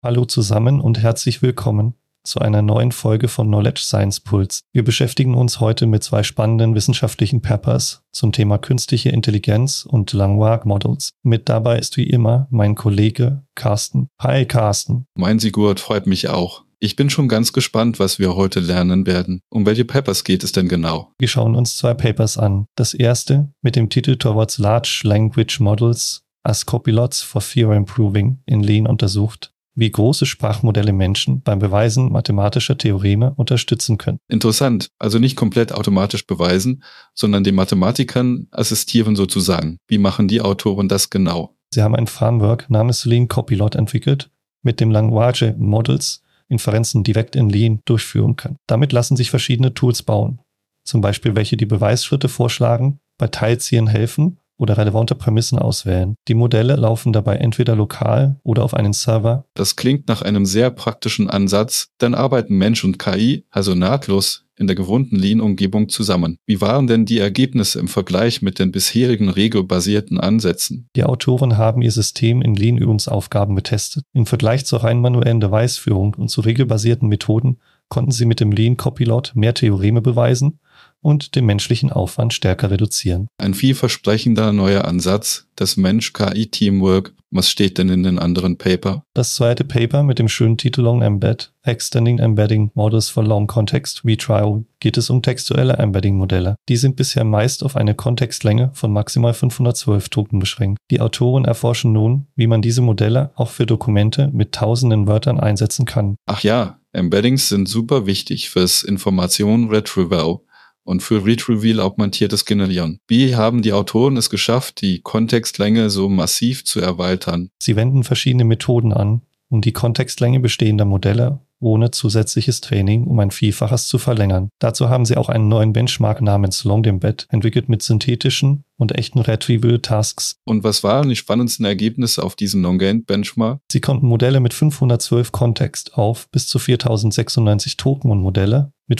Hallo zusammen und herzlich willkommen zu einer neuen Folge von Knowledge Science Pulse. Wir beschäftigen uns heute mit zwei spannenden wissenschaftlichen Papers zum Thema künstliche Intelligenz und Language Models. Mit dabei ist wie immer mein Kollege Carsten. Hi Carsten. Mein Sigurd, freut mich auch. Ich bin schon ganz gespannt, was wir heute lernen werden. Um welche Papers geht es denn genau? Wir schauen uns zwei Papers an. Das erste mit dem Titel Towards Large Language Models as Copilots for Theorem Proving in Lean untersucht, wie große Sprachmodelle Menschen beim Beweisen mathematischer Theoreme unterstützen können. Interessant, also nicht komplett automatisch beweisen, sondern den Mathematikern assistieren sozusagen. Wie machen die Autoren das genau? Sie haben ein Framework namens Lean Copilot entwickelt, mit dem Language Models Inferenzen direkt in Lean durchführen können. Damit lassen sich verschiedene Tools bauen, zum Beispiel welche die Beweisschritte vorschlagen, bei Teilziehen helfen oder relevante Prämissen auswählen. Die Modelle laufen dabei entweder lokal oder auf einen Server. Das klingt nach einem sehr praktischen Ansatz, dann arbeiten Mensch und KI also nahtlos in der gewohnten Lean-Umgebung zusammen. Wie waren denn die Ergebnisse im Vergleich mit den bisherigen regelbasierten Ansätzen? Die Autoren haben ihr System in Lean-Übungsaufgaben getestet. Im Vergleich zur rein manuellen Beweisführung und zu regelbasierten Methoden konnten sie mit dem Lean Copilot mehr Theoreme beweisen und den menschlichen Aufwand stärker reduzieren. Ein vielversprechender neuer Ansatz, das Mensch-KI-Teamwork. Was steht denn in den anderen Paper? Das zweite Paper mit dem schönen Titel Long Embed, Extending Embedding Models for Long Context Retrial, geht es um textuelle Embedding-Modelle. Die sind bisher meist auf eine Kontextlänge von maximal 512 Token beschränkt. Die Autoren erforschen nun, wie man diese Modelle auch für Dokumente mit tausenden Wörtern einsetzen kann. Ach ja, Embeddings sind super wichtig fürs Information-Retrieval und für Retrieval-augmentiertes Generieren. Wie haben die Autoren es geschafft, die Kontextlänge so massiv zu erweitern? Sie wenden verschiedene Methoden an, um die Kontextlänge bestehender Modelle ohne zusätzliches Training um ein Vielfaches zu verlängern. Dazu haben sie auch einen neuen Benchmark namens Long Embed entwickelt mit synthetischen und echten Retrieval-Tasks. Und was waren die spannendsten Ergebnisse auf diesem Long Embed Benchmark? Sie konnten Modelle mit 512 Kontext auf bis zu 4096 Token und Modelle mit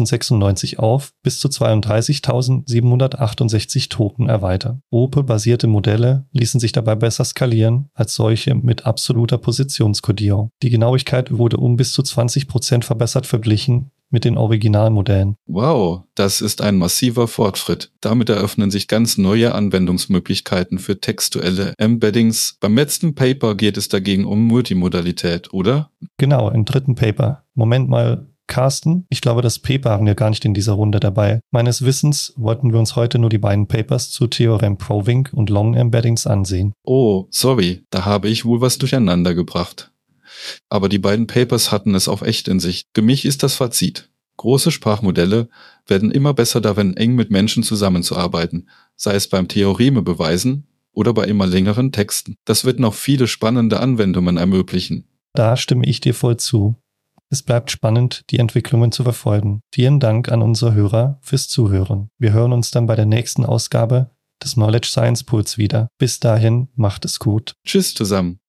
4096 auf bis zu 32.768 Token erweitern. Opel-basierte Modelle ließen sich dabei besser skalieren als solche mit absoluter Positionskodierung. Die Genauigkeit wurde um bis zu 20% verbessert verglichen mit den Originalmodellen. Wow, das ist ein massiver Fortschritt. Damit eröffnen sich ganz neue Anwendungsmöglichkeiten für textuelle Embeddings. Beim letzten Paper geht es dagegen um Multimodalität, oder? Genau, im dritten Paper. Moment mal, Carsten, ich glaube, das Paper haben wir gar nicht in dieser Runde dabei. Meines Wissens wollten wir uns heute nur die beiden Papers zu Theorem Proving und Long Embeddings ansehen. Oh, sorry, da habe ich wohl was durcheinander gebracht. Aber die beiden Papers hatten es auch echt in sich. Für mich ist das Fazit: Große Sprachmodelle werden immer besser darin, eng mit Menschen zusammenzuarbeiten, sei es beim Theoreme beweisen oder bei immer längeren Texten. Das wird noch viele spannende Anwendungen ermöglichen. Da stimme ich dir voll zu. Es bleibt spannend, die Entwicklungen zu verfolgen. Vielen Dank an unsere Hörer fürs Zuhören. Wir hören uns dann bei der nächsten Ausgabe des Knowledge Science Pulse wieder. Bis dahin, macht es gut. Tschüss zusammen.